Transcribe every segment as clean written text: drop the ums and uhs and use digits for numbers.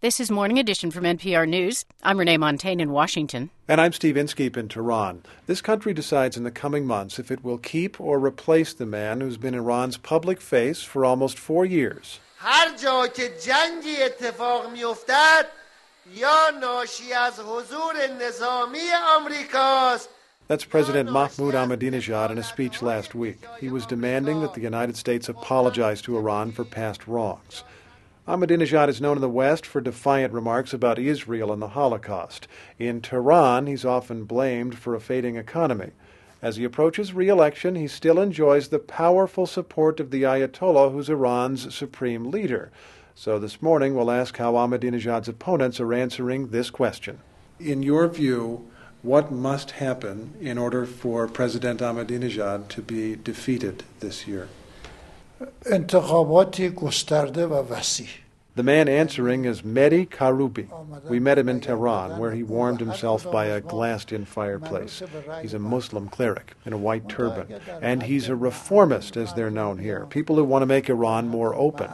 This is Morning Edition from NPR News. I'm Renee Montagne in Washington. And I'm Steve Inskeep in Tehran. This country decides in the coming months if it will keep or replace the man who's been Iran's public face for almost 4 years. هر جا که جنگی اتفاق میافتد یا ناشی از حضور نظامی آمریکاست. That's President Mahmoud Ahmadinejad in a speech last week. He was demanding that the United States apologize to Iran for past wrongs. Ahmadinejad is known in the West for defiant remarks about Israel and the Holocaust. In Tehran, he's often blamed for a fading economy. As he approaches re-election, he still enjoys the powerful support of the Ayatollah, who's Iran's supreme leader. So this morning, we'll ask how Ahmadinejad's opponents are answering this question. In your view, what must happen in order for President Ahmadinejad to be defeated this year? انتخاباتی گسترده و وسیع. The man answering is Mehdi Karoubi. We met him in Tehran, where he warmed himself by a glassed-in fireplace. He's a Muslim cleric in a white turban, and he's a reformist, as they're known here, people who want to make Iran more open.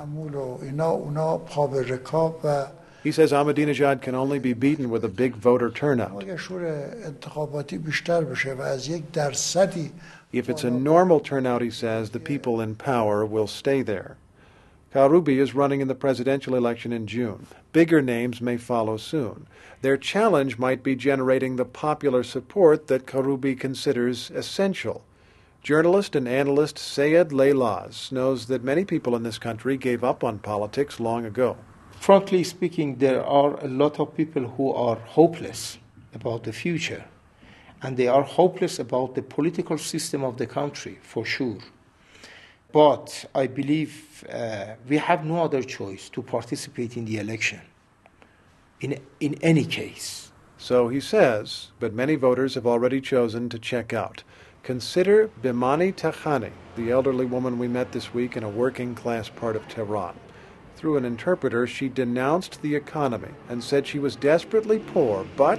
He says Ahmadinejad can only be beaten with a big voter turnout. If it's a normal turnout, he says, the people in power will stay there. Karoubi is running in the presidential election in June. Bigger names may follow soon. Their challenge might be generating the popular support that Karoubi considers essential. Journalist and analyst Sayed Leilaz knows that many people in this country gave up on politics long ago. Frankly speaking, there are a lot of people who are hopeless about the future. And they are hopeless about the political system of the country, for sure. But I believe we have no other choice to participate in the election, in any case. So he says, but many voters have already chosen to check out. Consider Bimani Takhani, the elderly woman we met this week in a working-class part of Tehran. Through an interpreter, she denounced the economy and said she was desperately poor, but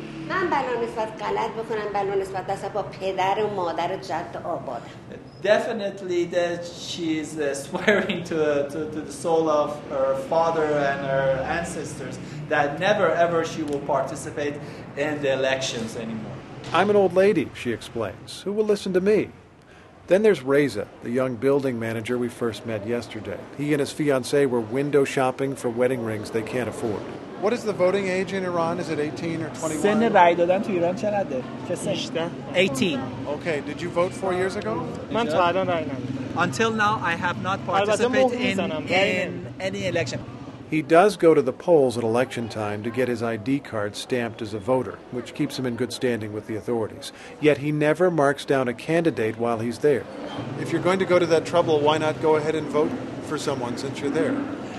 definitely that she is swearing to the soul of her father and her ancestors that never ever she will participate in the elections anymore. I'm an old lady, she explains. Who will listen to me? Then there's Reza, the young building manager we first met yesterday. He and his fiancée were window shopping for wedding rings they can't afford. What is the voting age in Iran? Is it 18 or 21? سن رای دادن تو ایران چقدره؟ 18. Okay, did you vote 4 years ago? من تا الان رای ندادم. Until now, I have not participated in any election. He does go to the polls at election time to get his ID card stamped as a voter, which keeps him in good standing with the authorities. Yet he never marks down a candidate while he's there. If you're going to go to that trouble, why not go ahead and vote for someone since you're there?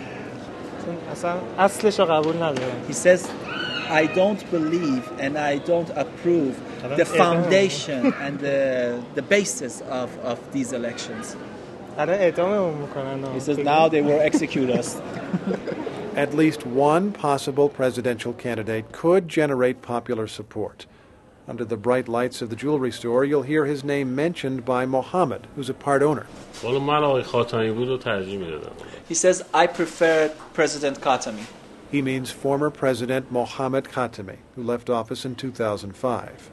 He says, I don't believe and I don't approve the foundation and the basis of these elections. He says now they will execute us. At least one possible presidential candidate could generate popular support. Under the bright lights of the jewelry store, you'll hear his name mentioned by Mohammed, who's a part owner. He says, I prefer President Khatami. He means former President Mohammad Khatami, who left office in 2005.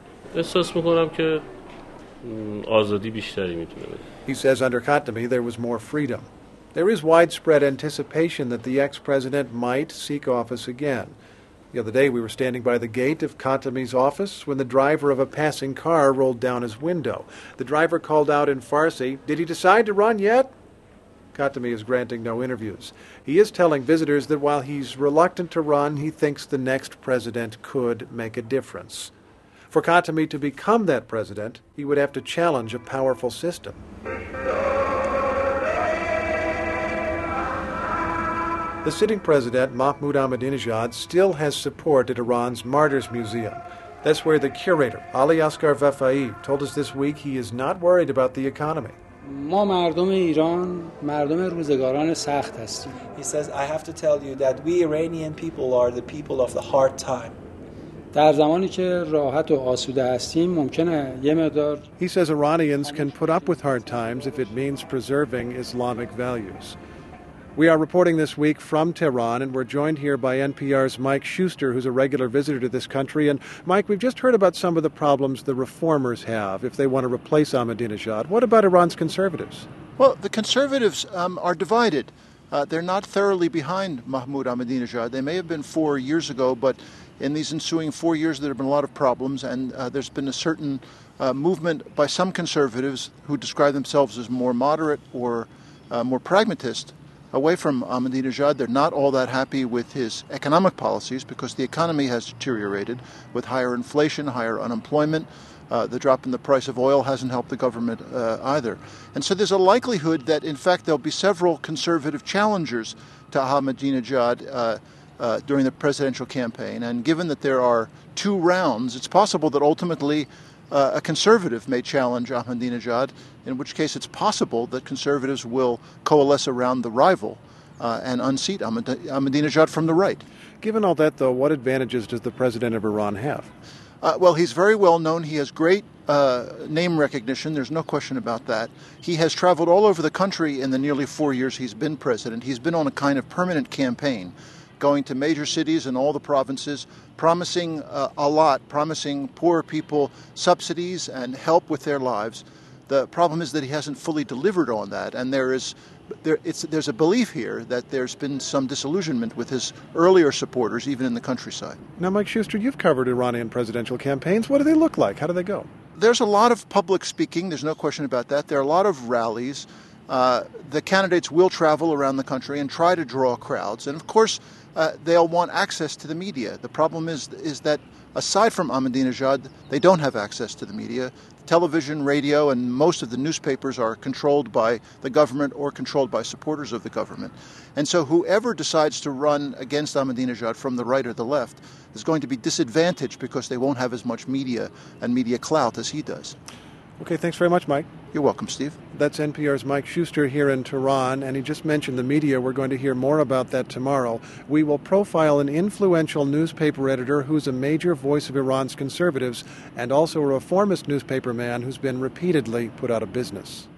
He says under Khatami there was more freedom. There is widespread anticipation that the ex-president might seek office again. The other day we were standing by the gate of Khatami's office when the driver of a passing car rolled down his window. The driver called out in Farsi, "Did he decide to run yet?" Khatami is granting no interviews. He is telling visitors that while he's reluctant to run, he thinks the next president could make a difference. For Khatami to become that president, he would have to challenge a powerful system. The sitting president, Mahmoud Ahmadinejad, still has support at Iran's Martyrs Museum. That's where the curator, Ali Asghar Vafai, told us this week he is not worried about the economy. He says, I have to tell you that we Iranian people are the people of the hard time. He says Iranians can put up with hard times if it means preserving Islamic values. We are reporting this week from Tehran, and we're joined here by NPR's Mike Schuster, who's a regular visitor to this country. And, Mike, we've just heard about some of the problems the reformers have if they want to replace Ahmadinejad. What about Iran's conservatives? Well, the conservatives are divided. They're not thoroughly behind Mahmoud Ahmadinejad. They may have been 4 years ago, but in these ensuing 4 years there have been a lot of problems, and there's been a certain movement by some conservatives who describe themselves as more moderate or more pragmatist away from Ahmadinejad. They're not all that happy with his economic policies because the economy has deteriorated with higher inflation, higher unemployment. The drop in the price of oil hasn't helped the government either. And so there's a likelihood that, in fact, there'll be several conservative challengers to Ahmadinejad during the presidential campaign. And given that there are 2 rounds, it's possible that ultimately a conservative may challenge Ahmadinejad, in which case it's possible that conservatives will coalesce around the rival and unseat Ahmadinejad from the right. Given all that, though, what advantages does the president of Iran have? Well, he's very well known. He has great name recognition. There's no question about that. He has traveled all over the country in the nearly 4 years he's been president. He's been on a kind of permanent campaign, going to major cities in all the provinces, promising a lot, promising poor people subsidies and help with their lives. The problem is that he hasn't fully delivered on that, and there's a belief here that there's been some disillusionment with his earlier supporters, even in the countryside. Now, Mike Schuster, you've covered Iranian presidential campaigns. What do they look like? How do they go? There's a lot of public speaking. There's no question about that. There are a lot of rallies. The candidates will travel around the country and try to draw crowds. And, of course, they'll want access to the media. The problem is that aside from Ahmadinejad, they don't have access to the media. Television, radio, and most of the newspapers are controlled by the government or controlled by supporters of the government. And so whoever decides to run against Ahmadinejad from the right or the left is going to be disadvantaged because they won't have as much media and media clout as he does. Okay, thanks very much, Mike. You're welcome, Steve. That's NPR's Mike Schuster here in Tehran, and he just mentioned the media. We're going to hear more about that tomorrow. We will profile an influential newspaper editor who's a major voice of Iran's conservatives and also a reformist newspaper man who's been repeatedly put out of business.